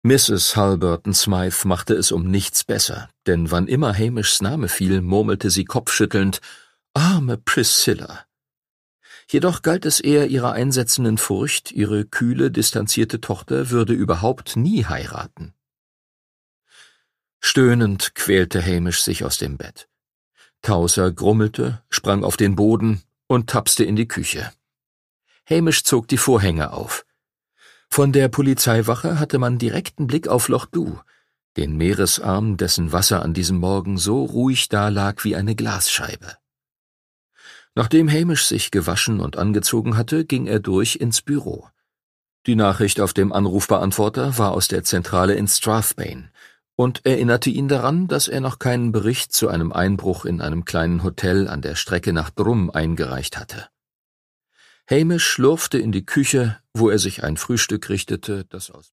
Mrs. Halberton Smythe machte es um nichts besser, denn wann immer Hamishs Name fiel, murmelte sie kopfschüttelnd: »Arme Priscilla!« Jedoch galt es eher ihrer einsetzenden Furcht, ihre kühle, distanzierte Tochter würde überhaupt nie heiraten. Stöhnend quälte Hamish sich aus dem Bett. Towser grummelte, sprang auf den Boden und tapste in die Küche. Hamish zog die Vorhänge auf. Von der Polizeiwache hatte man direkten Blick auf Loch Dhu, den Meeresarm, dessen Wasser an diesem Morgen so ruhig dalag wie eine Glasscheibe. Nachdem Hamish sich gewaschen und angezogen hatte, ging er durch ins Büro. Die Nachricht auf dem Anrufbeantworter war aus der Zentrale in Strathbane und erinnerte ihn daran, dass er noch keinen Bericht zu einem Einbruch in einem kleinen Hotel an der Strecke nach Drum eingereicht hatte. Hamish schlurfte in die Küche, wo er sich ein Frühstück richtete, das aus